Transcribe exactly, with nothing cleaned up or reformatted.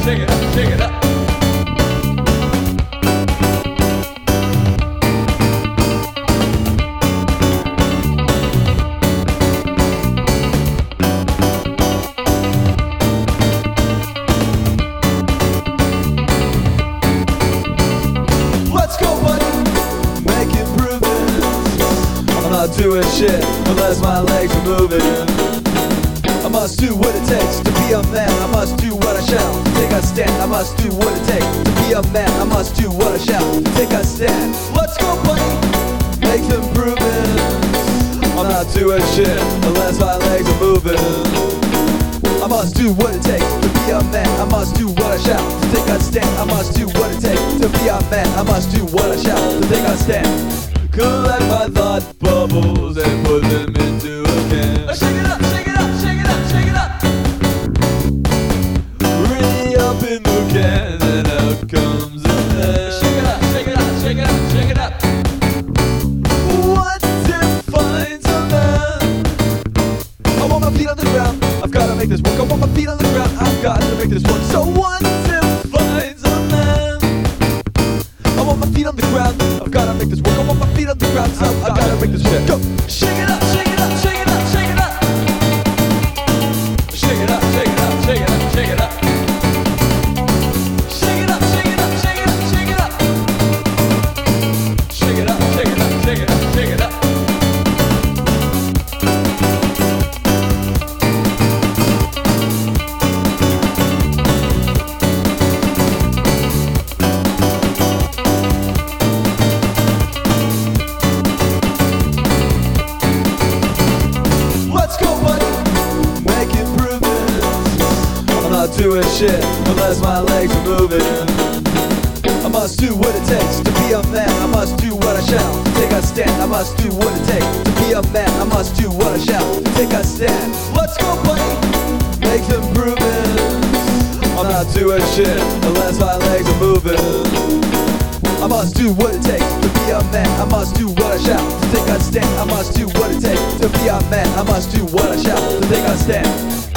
shake it up, shake it up. Let's go, buddy. Make improvements. I'm not doing shit unless my legs are moving. I must do what it takes to be a man. I must do what I shall. Take a stand. I must do what it takes to be a man. I must do what I shall. Take a stand. Let's go, buddy. Make improvements. I'm not doing shit unless my legs are moving. I must do what it takes to be a man. I must do what I shall. To take a stand. I must do what it takes to be a man. I must do what I shall. To take a stand. Collect my thought bubbles and put them into a can. Shake it up, shake it up, shake it up, shake it up. Really up in the can and out comes the man. Shake it up, shake it up, shake it up, shake it up. What defines a man? I want my feet on the ground. I've got to make this work. I want my feet on the ground. I've got to make this work. So what defines a man? I want my feet on the ground. I've got to make this work. I want my feet on the ground. So I've got to make this work. Go. Shake it up, shake it up, shake it up, shake it up. Shake it up, shake it up, shake it up, shake it up. Shake it up, shake it up, shake it up, shake it up. Shake it up, shake it up, shake it up, shake it up. Let's go, buddy. Make improvements. I'm not doing shit unless my legs are moving. I must do what it takes to be a man. I must do what I shall. Take a stand. I must do what it takes to be a man. I must do what I shall. Take a stand. Let's go, buddy. Make improvements. I'm not doing shit unless my legs are moving. I must do what it takes to be a man. I must do what I shall. To take a stand. I must do what it takes to be a man. I must do what I shall. To take a stand.